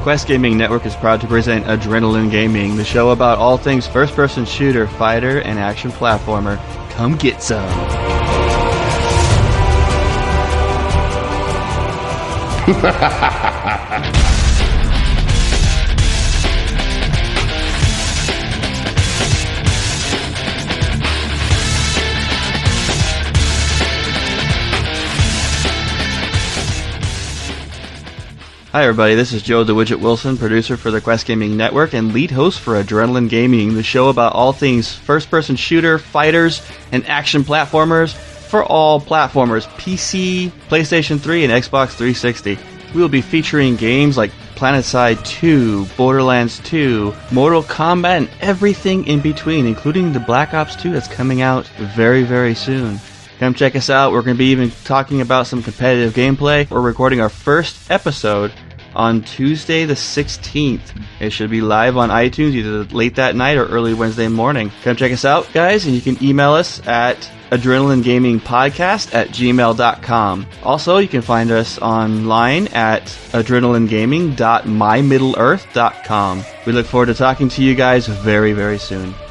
Quest Gaming Network is proud to present Adrenaline Gaming, the show about all things first-person shooter, fighter, and action platformer. Come get some. Hi everybody, this is Joe the Widget Wilson, producer for the Quest Gaming Network and lead host for Adrenaline Gaming, the show about all things first-person shooter, fighters, and action platformers for all platformers, PC, PlayStation 3, and Xbox 360. We will be featuring games like PlanetSide 2, Borderlands 2, Mortal Kombat, and everything in between, including the Black Ops 2 that's coming out very, very soon. Come check us out. We're going to be even talking about some competitive gameplay. We're recording our first episode on Tuesday the 16th. It should be live on iTunes either late that night or early Wednesday morning. Come check us out, guys, and you can email us at adrenalinegamingpodcast@gmail.com. Also, you can find us online at adrenalinegaming.mymiddleearth.com. We look forward to talking to you guys very, very soon.